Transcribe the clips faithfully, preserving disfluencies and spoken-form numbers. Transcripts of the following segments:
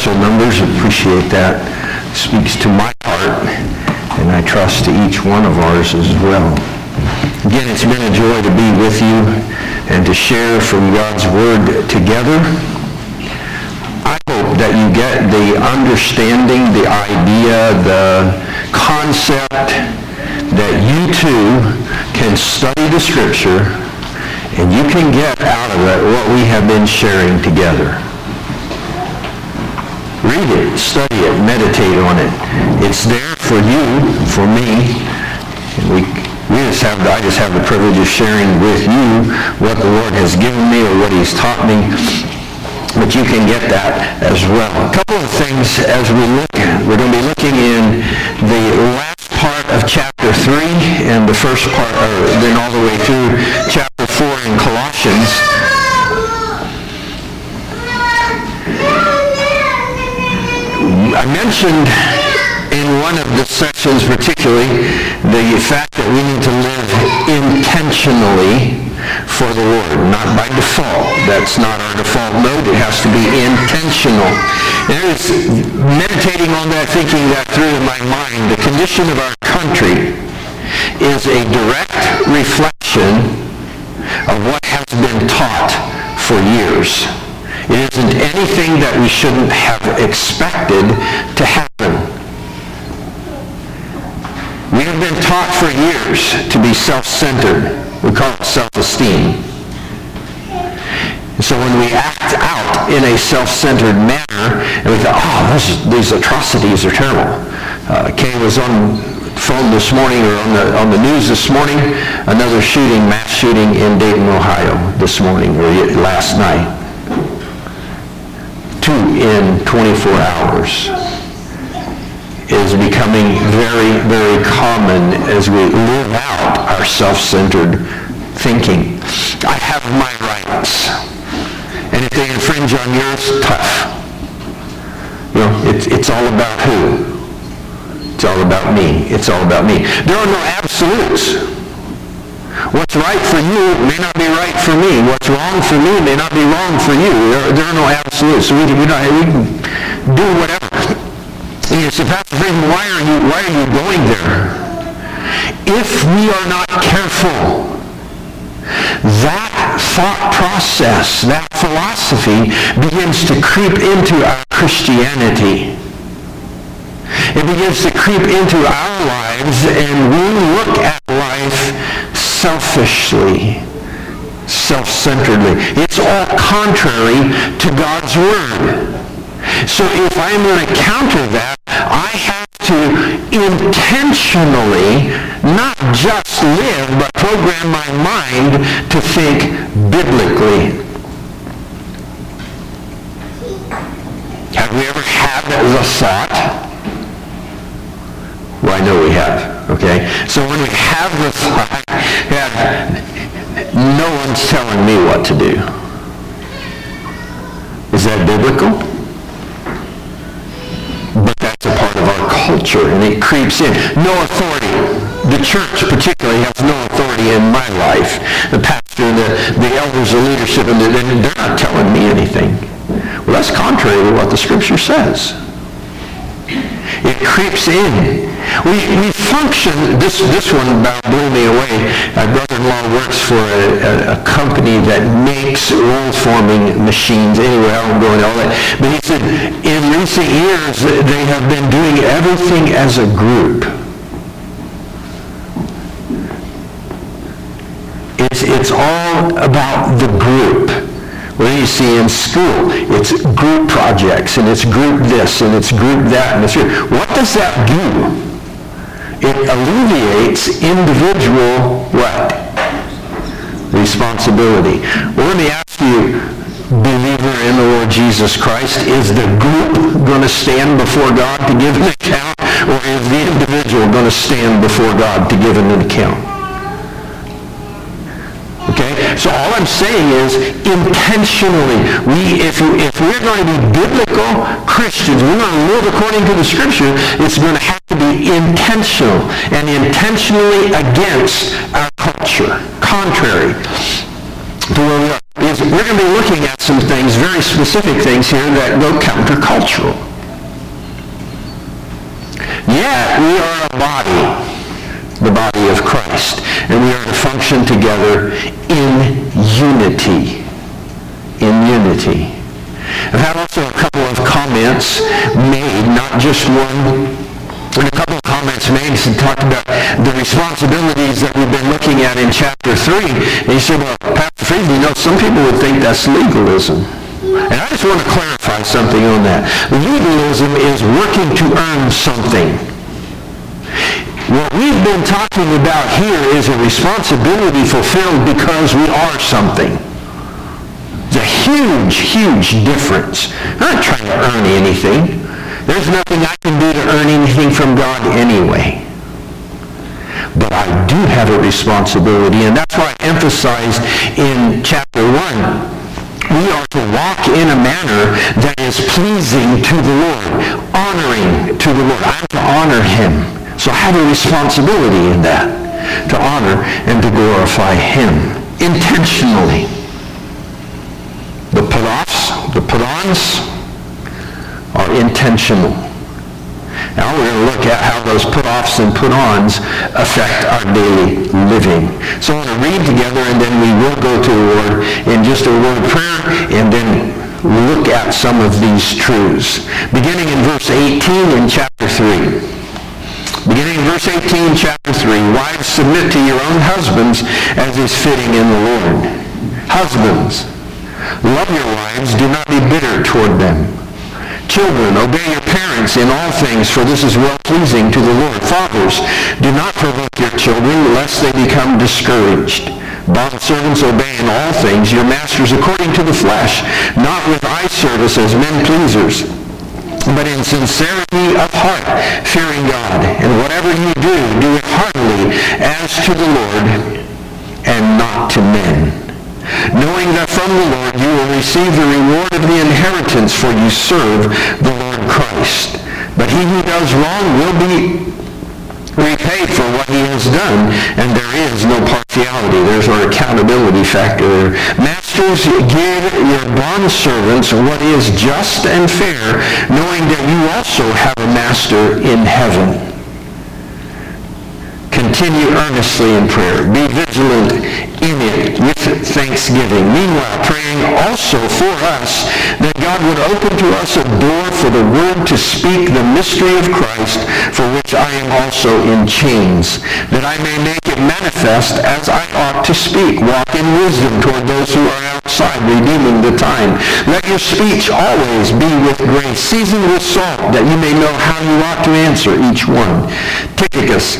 substantial numbers. Appreciate that. Speaks to my heart, and I trust to each one of ours as well. Again, it's been a joy to be with you and to share from God's Word together. I hope that you get the understanding, the idea, the concept that you too can study the Scripture and you can get out of it what we have been sharing together. Read it, study it, meditate on it. It's there for you, for me. And we, we just have, I just have the privilege of sharing with you what the Lord has given me or what He's taught me. But you can get that as well. A couple of things as we look at. We're going to be looking in the last part of chapter three and the first part, or then all the way through chapter four in Colossians. I mentioned in one of the sections particularly the fact that we need to live intentionally for the Lord, not by default. That's not our default mode. It has to be intentional. And I was meditating on that, thinking that through in my mind. The condition of our country is a direct reflection of what has been taught for years. It isn't anything that we shouldn't have expected to happen. We have been taught for years to be self-centered. We call it self-esteem. And so when we act out in a self-centered manner, and we thought, oh, those, these atrocities are terrible. Uh, Kay was on the phone this morning, or on the, on the news this morning, another shooting, mass shooting in Dayton, Ohio this morning, or last night. Two in twenty-four hours. Is becoming very, very common as we live out our self-centered thinking. I have my rights. And if they infringe on yours, tough. You know, it's, it's all about who? It's all about me. It's all about me. There are no absolutes. What's right for you may not be right for me. What's wrong for me may not be wrong for you. There, there are no absolutes. So we can, we, don't, we can do whatever. And you say, Pastor Frank, why are you, why are you going there? If we are not careful, that thought process, that philosophy begins to creep into our Christianity. It begins to creep into our lives, and we look at life selfishly, self-centeredly. It's all contrary to God's Word. So if I'm going to counter that, I have to intentionally not just live, but program my mind to think biblically. Have we ever had the thought? Well, I know we have, okay? So when we have the thought, yeah, no one's telling me what to do. Is that biblical? But that's a part of our culture, and it creeps in. No authority. The church particularly has no authority in my life. The pastor, the, the elders, the leadership, and they're, they're not telling me anything. Well, that's contrary to what the Scripture says. It creeps in. We, we function, this, this one about blew me away. My brother-in-law works for a, a, a company that makes roll-forming machines. Anyway, I won't go into all that. But he said, in recent years, they have been doing everything as a group. It's, it's all about the group. What do you see in school? It's group projects, and it's group this, and it's group that, and it's group. What does that do? It alleviates individual what? Responsibility. Well, let me ask you, believer in the Lord Jesus Christ, is the group going to stand before God to give an account, or is the individual going to stand before God to give an account? Okay? So all I'm saying is, intentionally, we, if, you, if we're going to be biblical Christians, we're going to live according to the Scripture, it's going to have to be intentional, and intentionally against our culture, contrary to where we are. is we're going to be looking at some things, very specific things here that go countercultural. Yet we are a body, the body of Christ, and we are to function together in unity. In unity. I've had also a couple of comments made, not just one, and a couple of comments made and talked about the responsibilities that we've been looking at in chapter three. And you say, well, Pastor Friedman, you know, some people would think that's legalism. And I just want to clarify something on that. Legalism is working to earn something. What we've been talking about here is a responsibility fulfilled because we are something. It's a huge, huge difference. I'm not trying to earn anything. There's nothing I can do to earn anything from God anyway. But I do have a responsibility, and that's why I emphasized in chapter one, we are to walk in a manner that is pleasing to the Lord, honoring to the Lord. I'm to honor him. So I have a responsibility in that, to honor and to glorify him intentionally. The put-offs, the put-ons are intentional. Now we're going to look at how those put-offs and put-ons affect our daily living. So I want to read together, and then we will go to the Lord in just a word of prayer, and then look at some of these truths. Beginning in verse eighteen in chapter three. Beginning in verse eighteen, chapter three, wives, submit to your own husbands as is fitting in the Lord. Husbands, love your wives, do not be bitter toward them. Children, obey your parents in all things, for this is well-pleasing to the Lord. Fathers, do not provoke your children, lest they become discouraged. Bondservants, obey in all things your masters according to the flesh, not with eye service as men pleasers, but in sincerity of heart, fearing God. And whatever you do, do it heartily as to the Lord and not to men, knowing that from the Lord you will receive the reward of the inheritance, for you serve the Lord Christ. But he who does wrong will be repaid for what he has done, and there is no partiality. There's our accountability factor there. Masters, give your bondservants what is just and fair, knowing that you also have a master in heaven. Continue earnestly in prayer. Be vigilant in it with thanksgiving. Meanwhile, praying also for us that God would open to us a door for the word to speak the mystery of Christ, for which I am also in chains, that I may make it manifest as I ought to speak. Walk in wisdom toward those who are outside, redeeming the time. Let your speech always be with grace, seasoned with salt, that you may know how you ought to answer each one. Tychicus,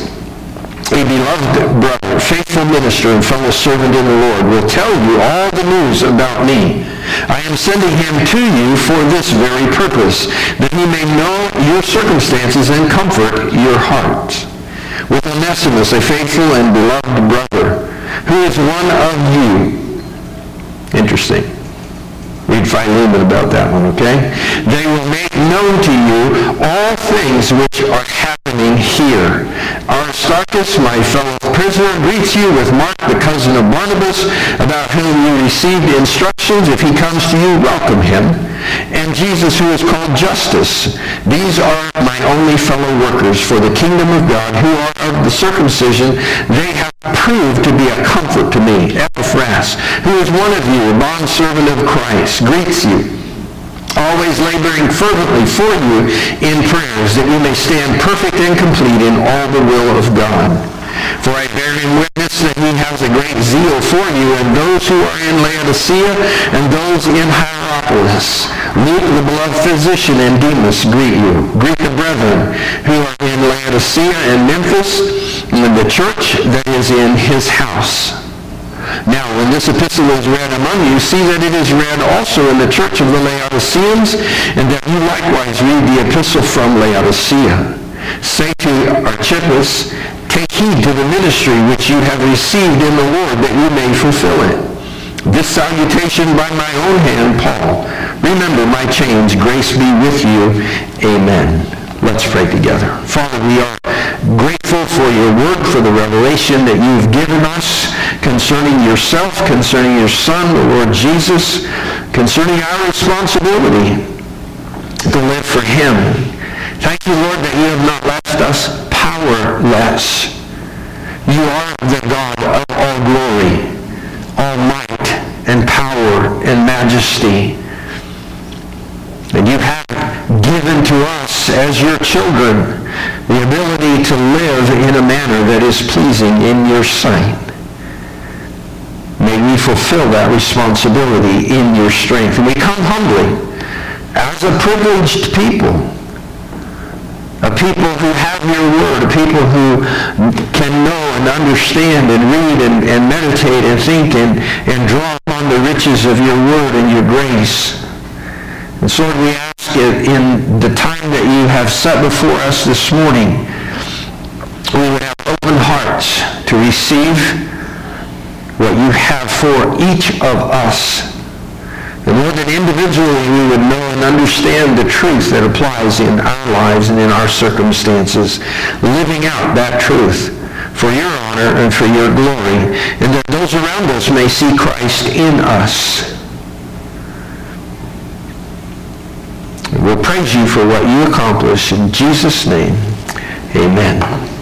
a beloved brother, faithful minister, and fellow servant in the Lord, will tell you all the news about me. I am sending him to you for this very purpose, that he may know your circumstances and comfort your hearts. With Onesimus, a faithful and beloved brother, who is one of you. Interesting. Read Philemon about that one, okay? They will make known to you all things which are happening here. Aristarchus, my fellow prisoner, greets you with Mark, the cousin of Barnabas, about whom you received instructions. If he comes to you, welcome him. And Jesus, who is called Justus. These are my only fellow workers for the kingdom of God, who are of the circumcision. They have proved to be a comfort to me. Epaphras, who is one of you, a bondservant of Christ, greets you, always laboring fervently for you in prayers, that you may stand perfect and complete in all the will of God. For I bear him witness that he has a great zeal for you, and those who are in Laodicea and those in Hierapolis. Luke, the beloved physician, and Demas greet you. Greet the brethren who are in Laodicea and Memphis, and the church that is in his house. Now, when this epistle is read among you, see that it is read also in the church of the Laodiceans, and that you likewise read the epistle from Laodicea. Say to Archippus, take heed to the ministry which you have received in the Lord, that you may fulfill it. This salutation by my own hand, Paul. Remember my chains. Grace be with you. Amen. Let's pray together. Father, we are grateful for your word, for the revelation that you've given us concerning yourself, concerning your Son, the Lord Jesus, concerning our responsibility to live for him. Thank you, Lord, that you have not left us powerless. You are the God of all glory, all might and power and majesty. And you have given to us as your children the ability to live in a manner that is pleasing in your sight. May we fulfill that responsibility in your strength. And we come humbly as a privileged people, a people who have your word, a people who can know and understand and read and, and meditate and think and, and draw upon the riches of your word and your grace. And so Lord, we ask it in the time that you have set before us this morning, we would have open hearts to receive what you have for each of us. And Lord, that individually we would know and understand the truth that applies in our lives and in our circumstances, living out that truth for your honor and for your glory, and that those around us may see Christ in us. We'll praise you for what you accomplish. In Jesus' name, amen.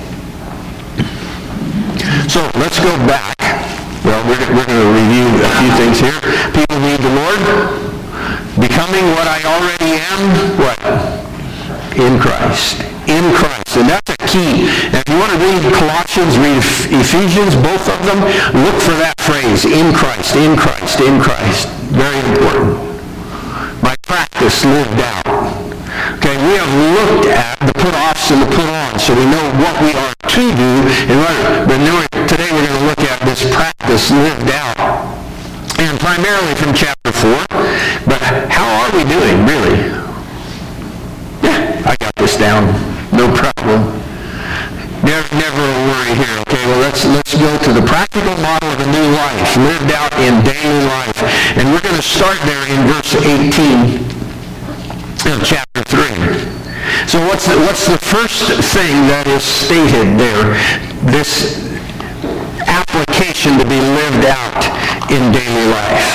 So let's go back. Well, we're, we're going to review a few things here. People need the Lord. Becoming what I already am, what? In Christ. In Christ. And that's a key. And if you want to read Colossians, read Ephesians, both of them, look for that phrase, in Christ, in Christ, in Christ. Very important. By practice lived out. Okay, we have looked at the put-offs and the put-ons, so we know what we are to do. And but today we're going to look at this practice lived out. And primarily from chapter four. But how are we doing, really? Yeah, I got this down. No problem. Never, never a worry here. Okay, well, let's, let's go to the practical model of a new life, lived out in daily life. And we're going to start there in verse eighteen of chapter three. So what's the, what's the first thing that is stated there? This application to be lived out in daily life.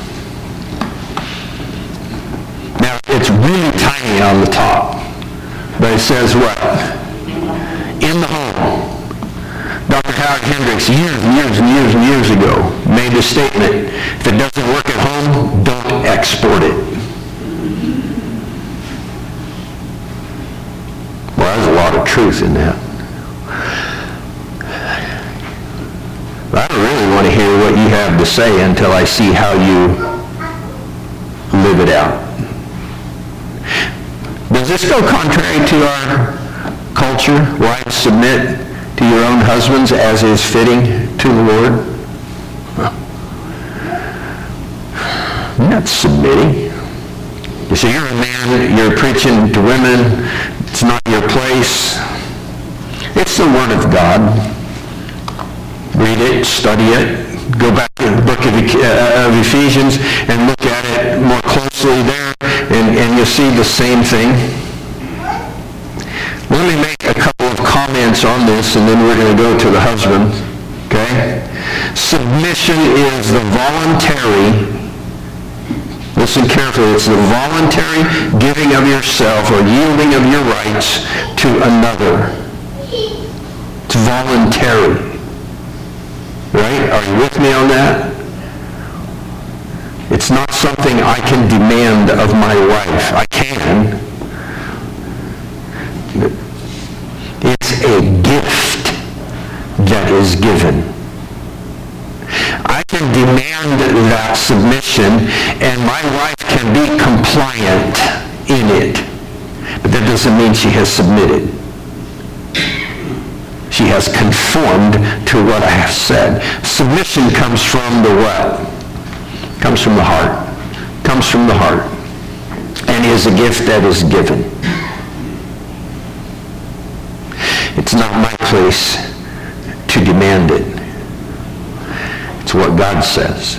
Now, it's really tiny on the top, but it says what? In the home. Doctor Howard Hendricks, years and years and years and years ago, made the statement, if it doesn't work at home, don't export it. Well, there's a lot of truth in that. But I don't really want to hear what you have to say until I see how you live it out. Does this go contrary to our culture? Wives, submit to your own husbands as is fitting to the Lord? You're not submitting. You say, you're a man, you're preaching to women, it's not your place. It's the Word of God. Read it, study it, go back to the book of, uh, of Ephesians and look at it more closely there, and, and you'll see the same thing. Let me make a couple of comments on this, and then we're going to go to the husband. Okay? Submission is the voluntary, listen carefully, it's the voluntary giving of yourself or yielding of your rights to another. It's voluntary. Right? Are you with me on that? It's not something I can demand of my wife. I can. It's a gift that is given. I can demand that submission, and my wife can be compliant in it. But that doesn't mean she has submitted. She has conformed to what I have said. Submission comes from the what? Comes from the heart. Comes from the heart. And is a gift that is given. It's not my place to demand it. It's what God says.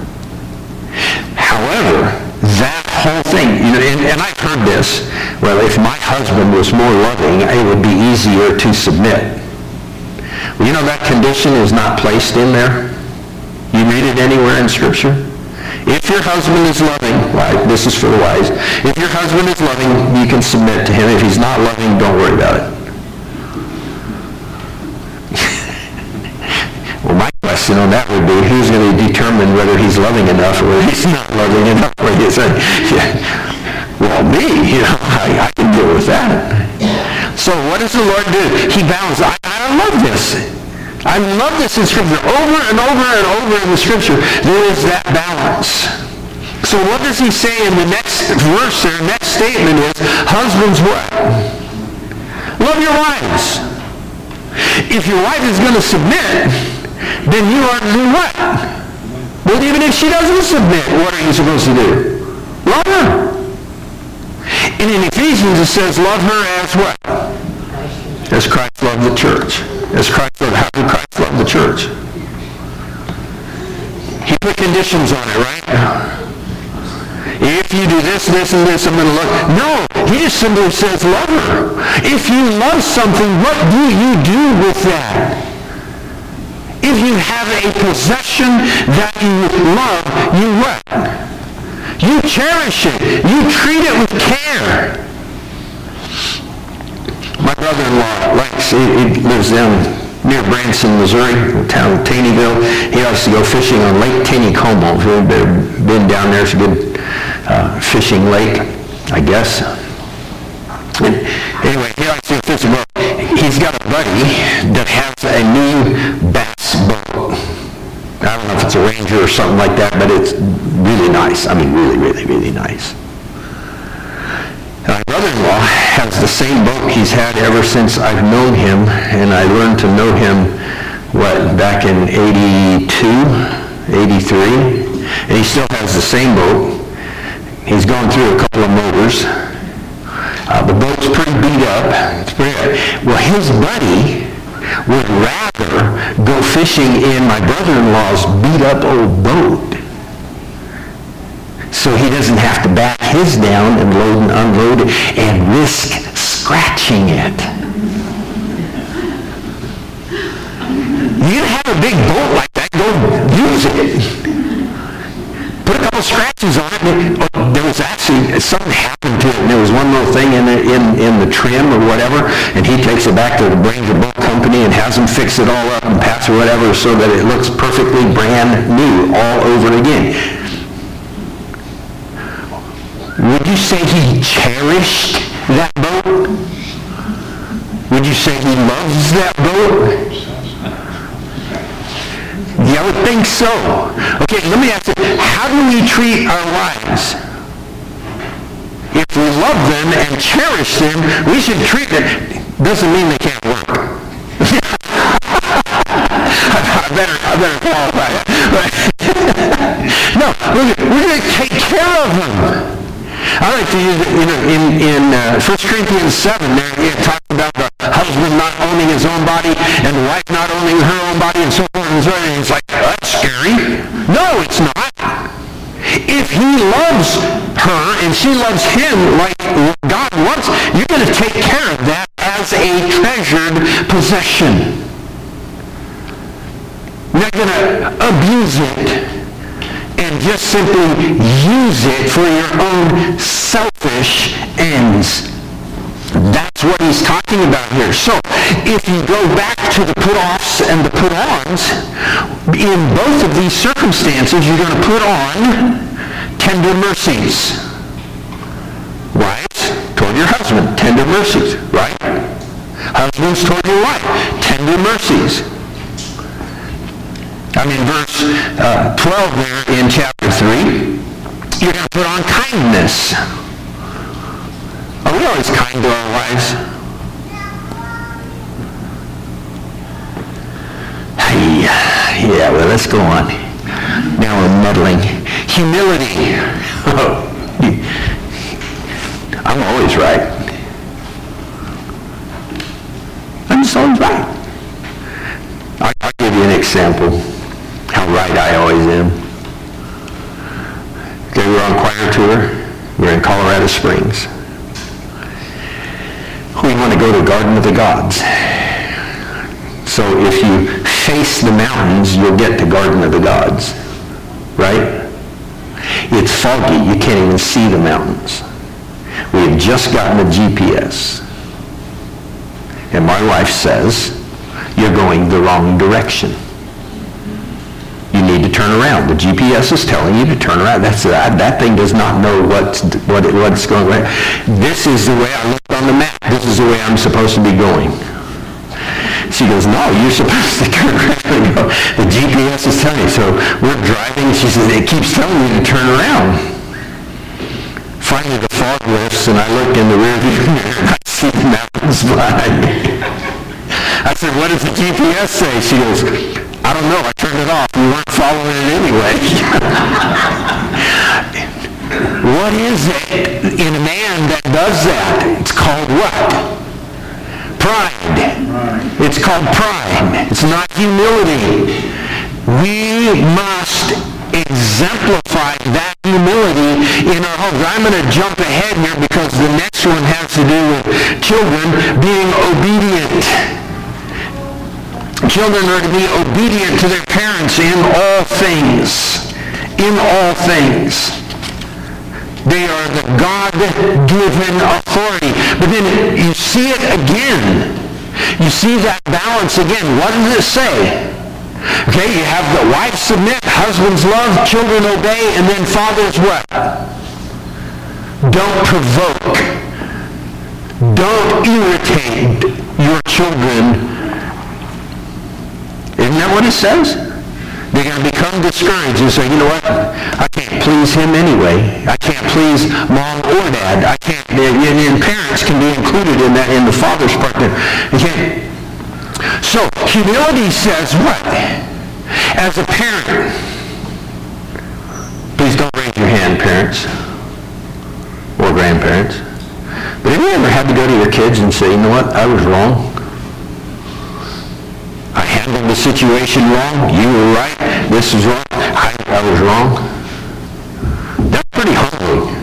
However, that whole thing, you know, and, and I've heard this, well, if my husband was more loving, it would be easier to submit. Well, you know, that condition is not placed in there. you read it anywhere in Scripture? If your husband is loving, right, this is for the wives, if your husband is loving, you can submit to him. If he's not loving, don't worry about it. Well, my question on that would be, who's going to determine whether he's loving enough or whether he's not loving enough? Or he's like, yeah, well, me, you know, I, I can deal with that. So what does the Lord do? He balances. I, I love this. I love this in Scripture. Over and over and over in the Scripture, there is that balance. So what does he say in the next verse, or next statement is, husbands what? Love your wives. If your wife is going to submit, then you are to do what? Well, even if she doesn't submit, what are you supposed to do? Love her. And in Ephesians it says, love her as what? As Christ loved the church. As Christ loved, how did Christ love the church? He put conditions on it, right? If you do this, this, and this, I'm going to love. No, he just simply says, love her. If you love something, what do you do with that? If you have a possession that you love, you what? You cherish it. You treat it with care. My brother-in-law likes, he, he lives down near Branson, Missouri, the town of Taneyville. He likes to go fishing on Lake Taneycomo. If you've ever been down there, it's a good uh, fishing lake, I guess. And anyway, he likes to go fishing. Well, he's got a buddy that has a new bass boat. I don't know if it's a Ranger or something like that, but it's really nice. I mean, really, really, really nice. My brother-in-law has the same boat he's had ever since I've known him, and I learned to know him, what, back in eighty-two, eighty-three, and he still has the same boat. He's gone through a couple of motors. Uh, the boat's pretty beat up. It's pretty, well, his buddy would rather go fishing in my brother-in-law's beat-up old boat, so he doesn't have to back his down and load and unload it and risk scratching it. You have a big boat like that, go use it. Put a couple scratches on it. And, oh, there was actually, something happened to it, and there was one little thing in the, in, in the trim or whatever, and he takes it back to the Ranger Boat Company and has them fix it all up and patch or whatever so that it looks perfectly brand new all over again. Would you say he cherished that boat? Would you say he loves that boat? Yeah, I would think so. Okay, let me ask you, how do we treat our wives? If we love them and cherish them, we should treat them. Doesn't mean they can't work. I better, I better qualify that. No, we're, we're going to take care of them. I like to use it, you know, in, in uh, First Corinthians seven, there it talks about the husband not owning his own body and the wife not owning her own body and so forth and so on. And it's like, oh, that's scary. No, it's not. If he loves her and she loves him like God wants, you're going to take care of that as a treasured possession. You're not going to abuse it and just simply use it for your own selfish ends. That's what he's talking about here. So, if you go back to the put-offs and the put-ons, in both of these circumstances, you're going to put on tender mercies. Wives, toward your husband, tender mercies, right? Husbands, toward your wife, tender mercies. I mean, verse uh, twelve there in chapter three, you're going to put on kindness. Are we always kind to our wives? Yeah, well, let's go on. Now we're muddling. Humility. I'm always right. I'm just always right. I, I'll give you an example. How right I always am. Okay, we're on choir tour. We're in Colorado Springs. We want to go to Garden of the Gods. So if you chase the mountains, you'll get to Garden of the Gods, right? It's foggy. You can't even see the mountains. We have just gotten a G P S. And my wife says, you're going the wrong direction. You need to turn around. The G P S is telling you to turn around. That's that, that thing does not know what's, what it, what's going on. This is the way I looked on the map. This is the way I'm supposed to be going. She goes, no, you're supposed to turn around and go. The G P S is telling you. So we're driving. She says, it keeps telling you to turn around. Finally, the fog lifts, and I look in the rearview mirror, and I see the mountains behind me. I said, what does the G P S say? She goes, I don't know. I turned it off. We weren't following it anyway. What is it in a man that does that? It's called what? Pride. It's called pride. It's not humility. We must exemplify that humility in our homes. I'm going to jump ahead here because the next one has to do with children being obedient. Children are to be obedient to their parents in all things. In all things. They are the God-given authority. But then you see it again. You see that balance again. What does it say? Okay, you have the wife submit, husbands love, children obey, and then fathers what? Don't provoke. Don't irritate your children. Isn't that what it says? They're going to become discouraged and say, you know what? I can't please him anyway. I can't please mom or dad. I can't, and, and parents can be included in that, in the father's part there. Okay. So, humility says what? As a parent, please don't raise your hand, parents or grandparents, but have you ever had to go to your kids and say, you know what? I was wrong. I handled the situation wrong. You were right. This is wrong. I, I was wrong. That's pretty humbling.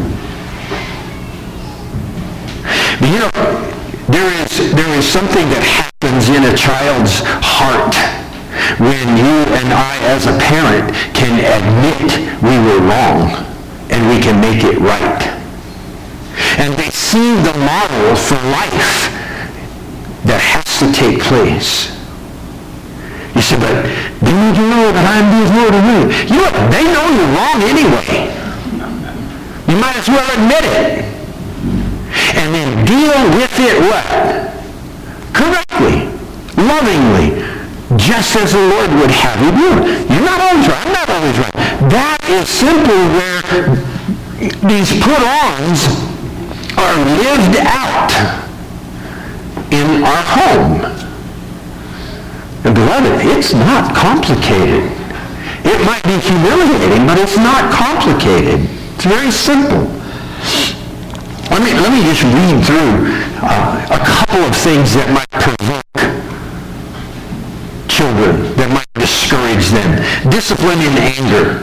But you know, there is, there is something that happens in a child's heart when you and I as a parent can admit we were wrong and we can make it right. And they see the model for life that has to take place. You say, but they need to know that I'm doing more than you. You know, they know you're wrong anyway. You might as well admit it. And then deal with it what? Correctly, lovingly, just as the Lord would have you do. You're not always right. I'm not always right. That is simply where these put-ons are lived out in our home. And beloved, it's not complicated. It might be humiliating, but it's not complicated. It's very simple. Let me, let me just read through uh, a couple of things that might provoke children, that might discourage them. Discipline in anger.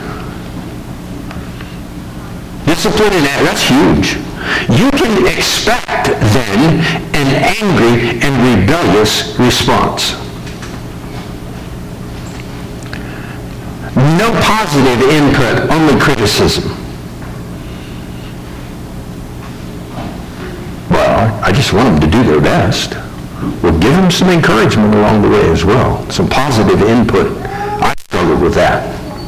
Discipline in anger, that's huge. You can expect then an angry and rebellious response. No positive input, only criticism. Well, I just want them to do their best. Well, give them some encouragement along the way as well. Some positive input. I struggled with that.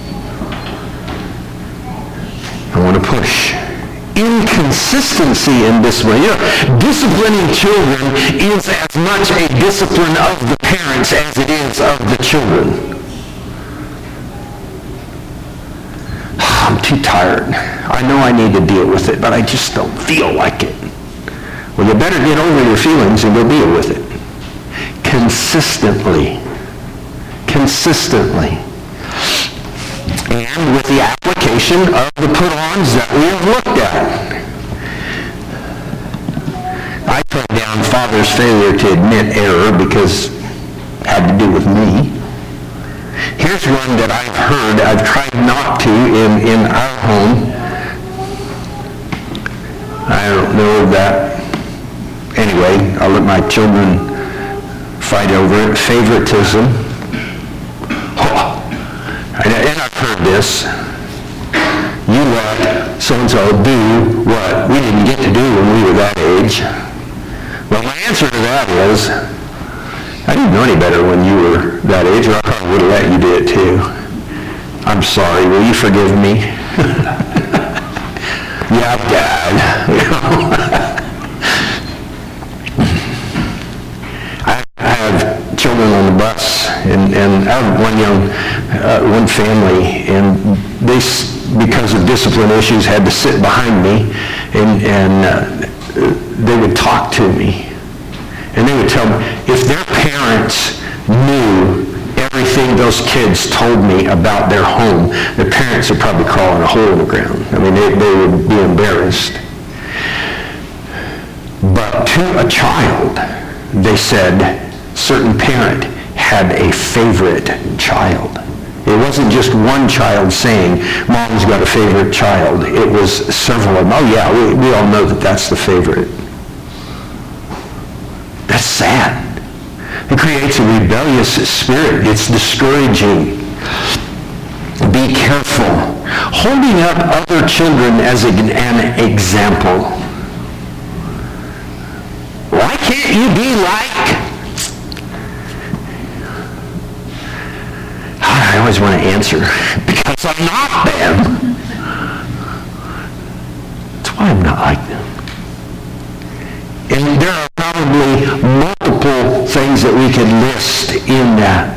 I want to push. Inconsistency in discipline. You know, disciplining children is as much a discipline of the parents as it is of the children. I'm too tired. I know I need to deal with it, but I just don't feel like it. Well, you better get over your feelings and go deal with it. Consistently. Consistently. And with the application of the put-ons that we have looked at. I put down father's failure to admit error because it had to do with me. Here's one that I've heard, I've tried not to in, in our home. I don't know that. Anyway, I'll let my children fight over it. Favoritism. this. You let so-and-so do what we didn't get to do when we were that age. Well, my answer to that is, I didn't know any better when you were that age, or I probably would have let you do it too. I'm sorry, will you forgive me? Yeah, Dad. I, I have children on the bus, and, and I have one young, uh, one family, and they, because of discipline issues, had to sit behind me, and, and uh, they would talk to me. And they would tell me, if their parents knew everything those kids told me about their home, their parents would probably crawl in a hole in the ground. I mean, they, they would be embarrassed. But to a child, they said, certain parent had a favorite child. It wasn't just one child saying, Mom's got a favorite child. It was several of them. Oh yeah, we, we all know that that's the favorite. That's sad. It creates a rebellious spirit. It's discouraging. Be careful. Holding up other children as an, an example. Why can't you be like? I always want to answer, because I'm not them. That's why I'm not like them. And there are probably multiple things that we could list in that.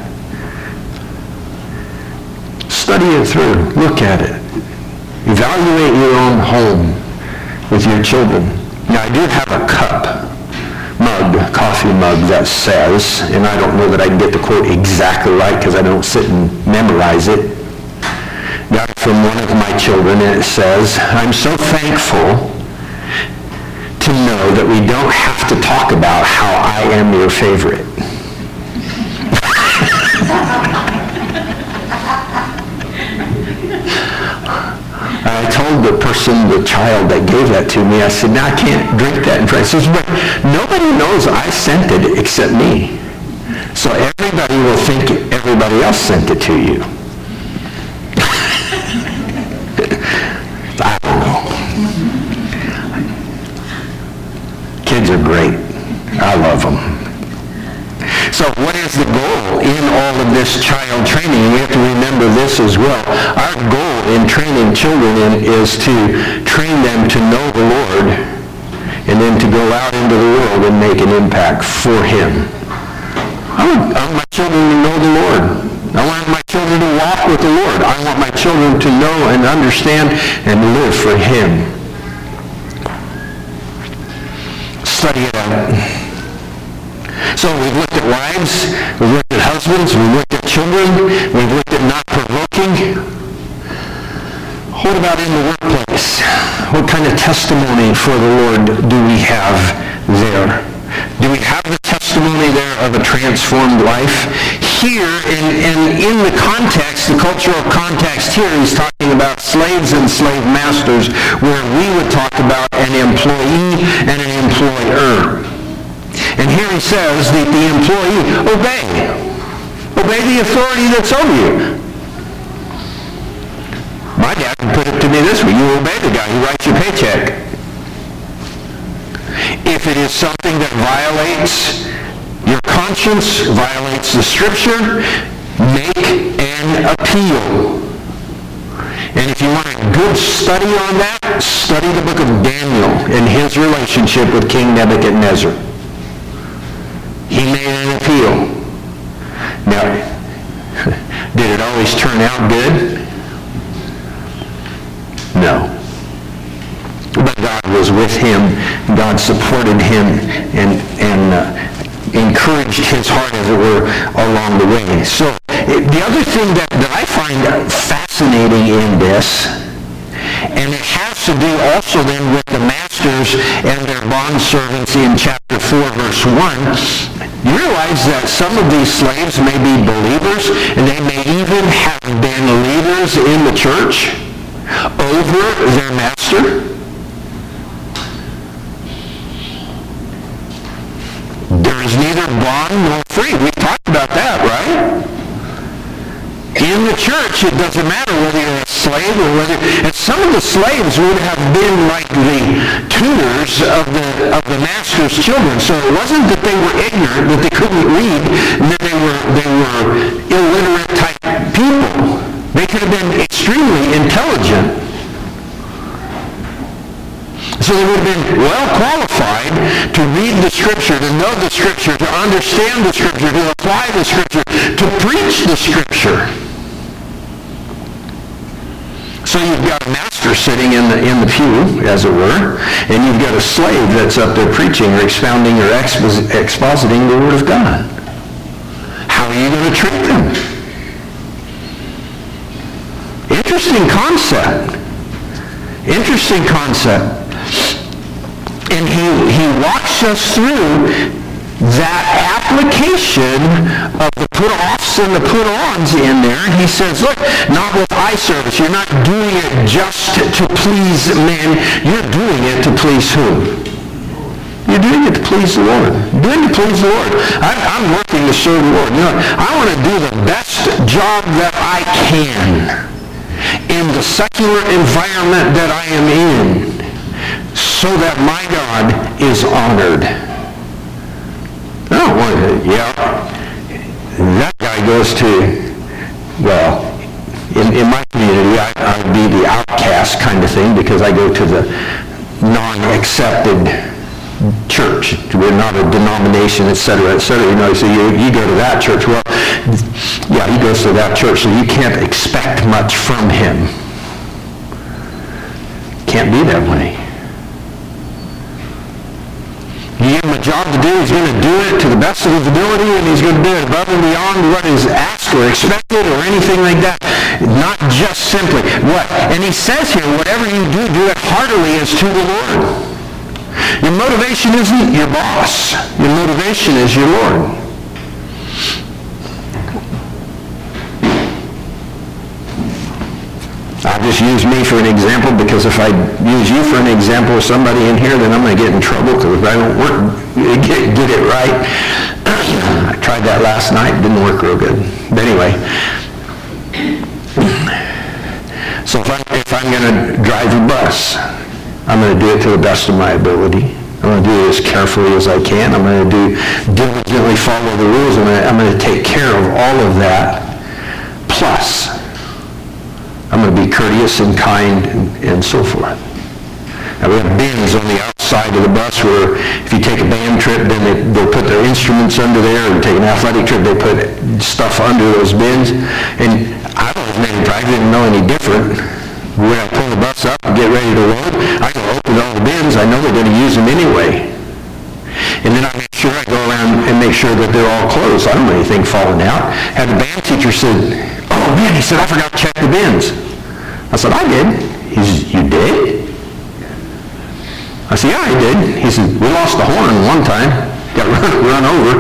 Study it through. Look at it. Evaluate your own home with your children. Now, I do have a cup, mug, coffee mug that says, and I don't know that I can get the quote exactly right because I don't sit and memorize it. Got it from one of my children, and it says, I'm so thankful to know that we don't have to talk about how I am your favorite. I told the person, the child that gave that to me, I said, no, I can't drink that in front. He says, but nobody knows I sent it except me. So everybody will think everybody else sent it to you. I don't know. Kids are great. I love them. So what is the goal in all of this child training? We have to remember this as well. Our goal in training children in is to train them to know the Lord and then to go out into the world and make an impact for Him. I want, I want my children to know the Lord. I want my children to walk with the Lord. I want my children to know and understand and live for Him. Study it out. So we've looked at wives, we've looked at husbands, we've looked at children, we've looked at not provoking. What about in the workplace? What kind of testimony for the Lord do we have there? Do we have the testimony there of a transformed life? Here, and in, in, in the context, the cultural context here, he's talking about slaves and slave masters, where we would talk about an employee and an employer. And here he says that the employee, obey. Obey the authority that's over you. My dad put it to me this way, you obey the guy who writes your paycheck. If it is something that violates your conscience, violates the scripture, make an appeal. And if you want a good study on that, study the book of Daniel and his relationship with King Nebuchadnezzar. He made an appeal. Now, did it always turn out good? No. But God was with him. God supported him and, and uh, encouraged his heart, as it were, along the way. So it, the other thing that, that I find fascinating in this, and it has to do also then with the masters and their bondservants in chapter four, verse one, you realize that some of these slaves may be believers, and they may even have been leaders in the church over their master. There is neither bond nor free. We've talked about that, right? In the church, it doesn't matter whether you're a slave or whether, and some of the slaves would have been like the tutors of the of the master's children. So it wasn't that they were ignorant, that they couldn't read, and that they were they were illiterate type people. They could have been extremely intelligent. So they would have been well qualified to read the Scripture, to know the Scripture, to understand the Scripture, to apply the Scripture, to preach the Scripture. So you've got a master sitting in the in the pew, as it were, and you've got a slave that's up there preaching or expounding or expos- expositing the Word of God. How are you going to treat them? Interesting concept. Interesting concept. And he, he walks us through that application of the put-offs and the put-ons in there. And he says, look, not with eye service. You're not doing it just to please men. You're doing it to please who? You're doing it to please the Lord. Doing it to please the Lord. I'm, I'm working to serve the Lord. You know, I want to do the best job that I can in the secular environment that I am in, so that my God is honored. I don't want to, yeah, that guy goes to, well, in, in my community, I, I would be the outcast kind of thing because I go to the non-accepted church. We're not a denomination, et cetera, et cetera. You know, so you, you go to that church. Well, yeah, he goes to that church, so you can't expect much from him. Can't be that way. You give him a job to do, he's going to do it to the best of his ability, and he's going to do it above and beyond what is asked or expected or anything like that. Not just simply. What? And he says here, whatever you do, do it heartily as to the Lord. Your motivation isn't your boss. Your motivation is your Lord. I'll just use me for an example, because if I use you for an example of somebody in here, then I'm going to get in trouble, because if I don't work, get, get it right. I tried that last night. Didn't work real good. But anyway. So if I'm, if I'm going to drive a bus, I'm going to do it to the best of my ability. I'm going to do it as carefully as I can. I'm going to do diligently follow the rules. I'm going to, I'm going to take care of all of that. Plus, I'm going to be courteous and kind and, and so forth. Now, we have bins on the outside of the bus where if you take a band trip, then they, they'll put their instruments under there. Or you take an athletic trip, they put stuff under those bins. And I don't know if many times I didn't know any different. When I pull the bus up and get ready to load, I go open all the bins. I know they're going to use them anyway. And then I make sure I go around and make sure that they're all closed. I don't want anything falling out. Had the band teacher said, oh man, he said, I forgot to check the bins. I said, I did. He said, you did? I said, yeah, I did. He said, we lost the horn one time. Got run, run over.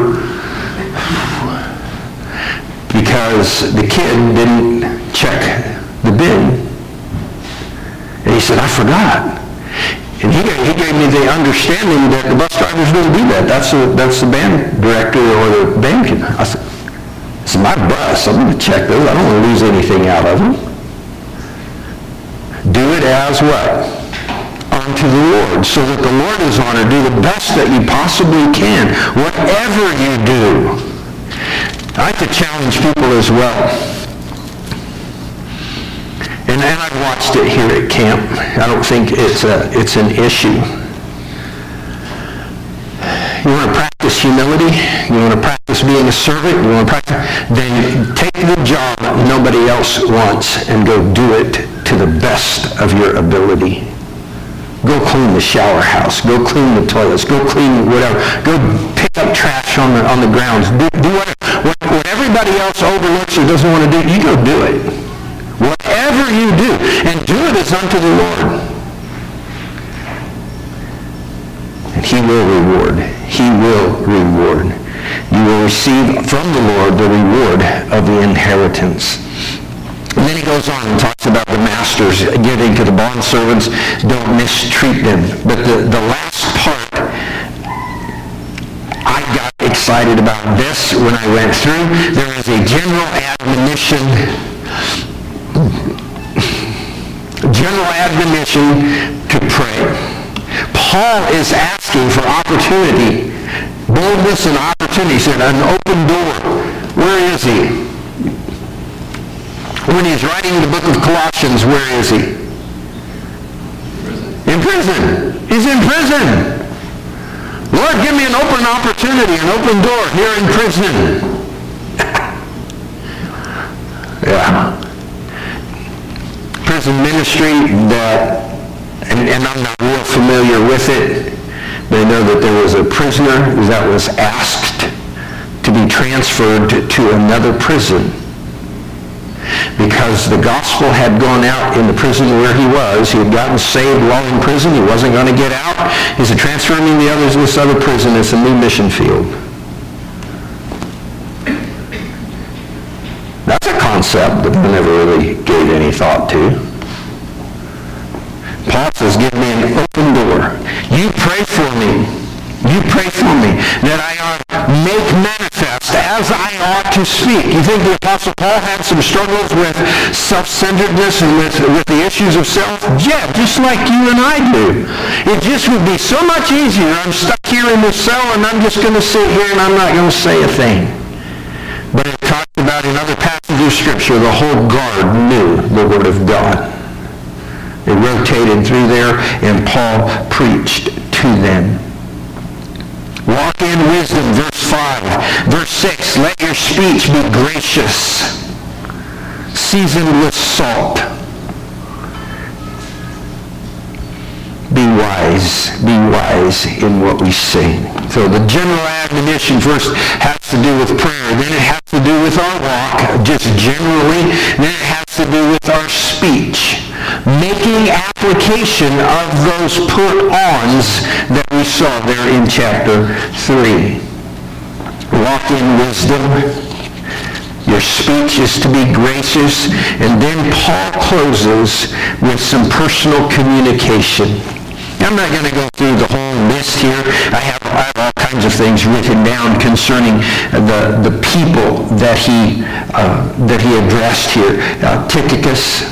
Because the kid didn't check the bin. And he said, I forgot. And he, he gave me the understanding that the bus drivers don't do that. That's the, that's the band director or the band kid. I said, it's my bus. I'm going to check those. I don't want to lose anything out of them. Do it as what? Unto the Lord, so that the Lord is honored. Do the best that you possibly can, whatever you do. I like to challenge people as well. And, and I've watched it here at camp. I don't think it's a, it's an issue. You want to practice humility? You want to practice being a servant? You want to practice? Then take the job nobody else wants and go do it to the best of your ability. Go clean the shower house. Go clean the toilets. Go clean whatever. Go pick up trash on the on the grounds. Do, do whatever. What, what everybody else overlooks or doesn't want to do, you go do it. Whatever you do, and do it as unto the Lord. And he will reward. He will reward. You will receive from the Lord the reward of the inheritance. And then he goes on and talks about the masters giving to the bondservants. Don't mistreat them. But the, the last part, I got excited about this when I went through. There is a general admonition General admonition to pray. Paul is asking for opportunity, boldness and opportunity. He said, an open door. Where is he? When he's writing the book of Colossians, where is he? In prison. He's in prison. Lord, give me an open opportunity, an open door here in prison. Yeah. Prison ministry, that, and, and I'm not real familiar with it, but I know that there was a prisoner that was asked to be transferred to, to another prison because the gospel had gone out in the prison where he was. He had gotten saved while in prison. He wasn't going to get out. He said, transferring the others to this other prison. It's a new mission field. That's a concept that I never really gave any thought to. Paul says, give me an open door. You pray for me. You pray for me that I ought make manifest as I ought to speak. You think the Apostle Paul had some struggles with self-centeredness and with, with the issues of self? Yeah, just like you and I do. It just would be so much easier. I'm stuck here in this cell and I'm just going to sit here and I'm not going to say a thing. But it talks about in other passages of Scripture, the whole guard knew the Word of God. They rotated through there and Paul preached to them. Walk in wisdom, verse five. Verse six, let your speech be gracious, seasoned with salt. Be wise, be wise in what we say. So the general admonition first has to do with prayer, then it has to do with our walk, just generally, then it has to do with our speech. Making application of those put-ons that we saw there in chapter three. Walk in wisdom. Your speech is to be gracious. And then Paul closes with some personal communication. I'm not going to go through the whole list here. I have, I have all kinds of things written down concerning the, the people that he, uh, that he addressed here. Uh, Tychicus.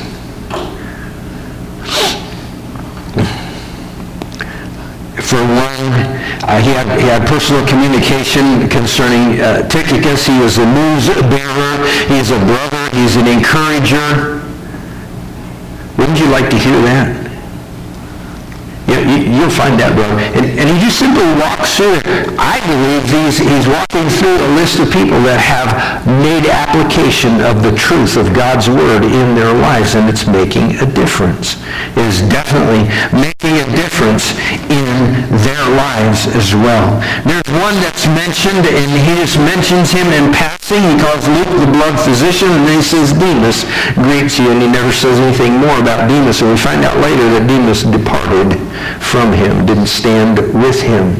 For one, uh, he, had, he had personal communication concerning uh, Tychicus. He was a news bearer. He's a brother. He's an encourager. Wouldn't you like to hear that? You, you, you'll find that, brother. And, and he just simply walks through it. I believe he's, he's walking through a list of people that have made application of the truth of God's Word in their lives, and it's making a difference. It is definitely making a difference in their lives as well. There's one that's mentioned, and he just mentions him in passing. He calls Luke the blood physician, and then he says Demas greets you, and he never says anything more about Demas. And we find out later that Demas departed from him, didn't stand with him.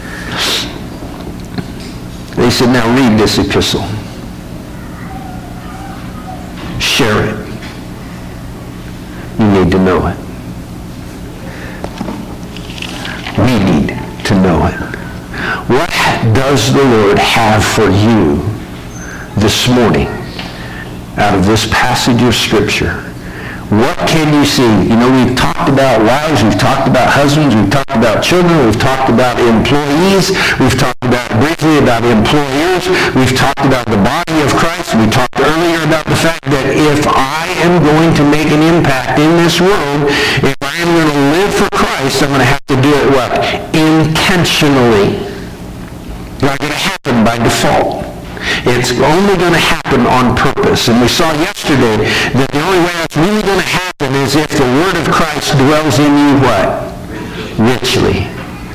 They said, now read this epistle. Share it. You need to know it. We need to know it. What does the Lord have for you this morning out of this passage of Scripture? What can you see? You know, we've talked about wives, we've talked about husbands, we've talked about children, we've talked about employees, we've talked about briefly about employers, we've talked about the body of Christ, we talked earlier about the fact that if I am going to make an impact in this world, if I am going to live for Christ, I'm going to have to do it what? Intentionally. It's not going to happen by default. It's only going to happen on purpose. And we saw yesterday that the only way it's really going to happen is if the Word of Christ dwells in you what? Richly.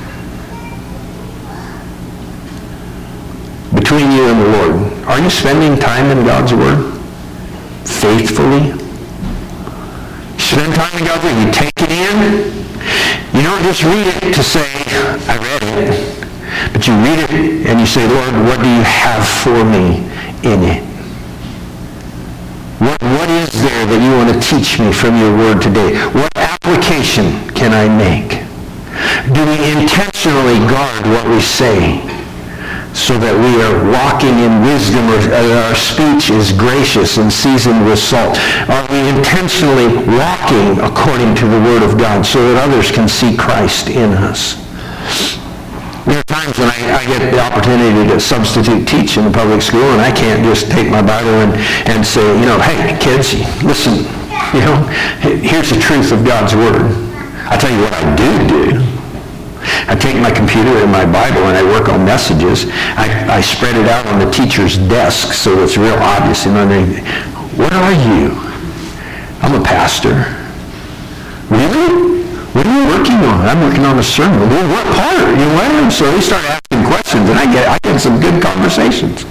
Between you and the Lord, are you spending time in God's Word? Faithfully? Spend time in God's Word. You take it in. You don't just read it to say, I read it. But you read it and you say, Lord, what do you have for me in it? What, what is there that you want to teach me from your Word today? What application can I make? Do we intentionally guard what we say? so that we are walking in wisdom, or our speech is gracious and seasoned with salt? Are we intentionally walking according to the Word of God so that others can see Christ in us? There are times when I, I get the opportunity to substitute teach in the public school, and I can't just take my Bible and, and say, you know, hey, kids, listen, you know, here's the truth of God's Word. I'll tell you what I do do. I take my computer and my Bible and I work on messages. I, I spread it out on the teacher's desk so it's real obvious. And underneath, what are you? I'm a pastor. Really? What are you working on? I'm working on a sermon. Well, what part? You know, what? So they start asking questions and I get I get some good conversations.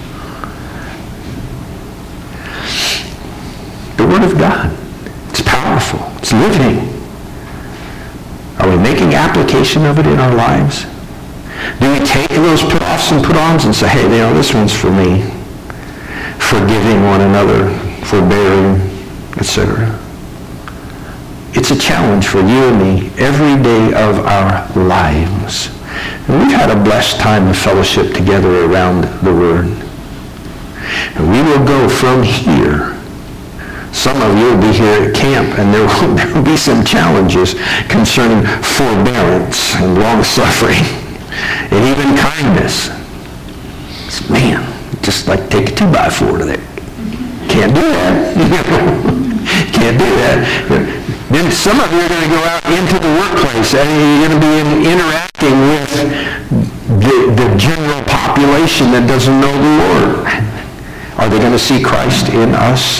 The Word of God. It's powerful. It's living. Are we making application of it in our lives? Do we take those put-offs and put-ons and say, hey, you know, this one's for me. Forgiving one another, forbearing, et cetera. It's a challenge for you and me every day of our lives. And we've had a blessed time of fellowship together around the Word. And we will go from here. Some of you will be here at camp, and there will, there will be some challenges concerning forbearance and long-suffering and even kindness. Man, just like take a two by four to that. Can't do that. Can't do that. Then some of you are going to go out into the workplace, and you're going to be in, interacting with the, the general population that doesn't know the Lord. Are they going to see Christ in us?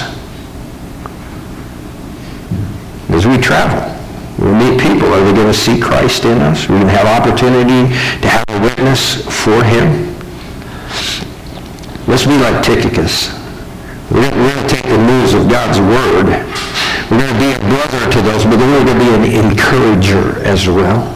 As we travel, we'll meet people. Are they going to see Christ in us? We're going to have opportunity to have a witness for Him. Let's be like Tychicus. We're going to take the news of God's Word. We're going to be a brother to those, but we're going to be an encourager as well.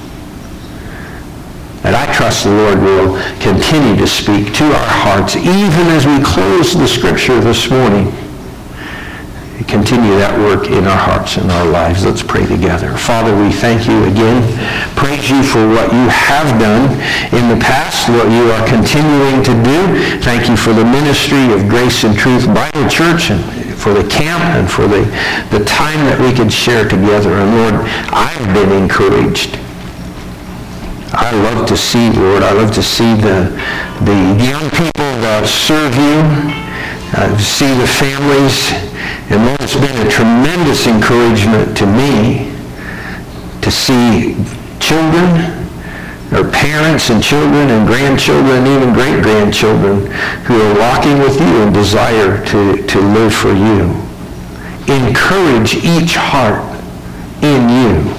And I trust the Lord will continue to speak to our hearts, even as we close the Scripture this morning. Continue that work in our hearts and our lives. Let's pray together. Father, we thank you again. Praise you for what you have done in the past, what you are continuing to do. Thank you for the ministry of Grace and Truth Bible Church, and for the camp, and for the, the time that we can share together. And Lord, I've been encouraged. I love to see, Lord, I love to see the, the young people that serve you, uh, see the families. And Lord, it's been a tremendous encouragement to me to see children, or parents and children and grandchildren and even great-grandchildren who are walking with you and desire to, to live for you. Encourage each heart in you.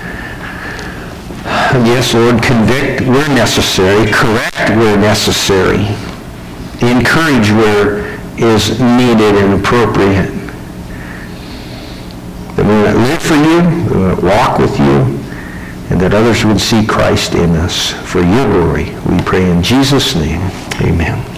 And yes, Lord, convict where necessary, correct where necessary, encourage where is needed and appropriate. That we might live for you, we might walk with you, and that others would see Christ in us. For your glory, we pray in Jesus' name. Amen.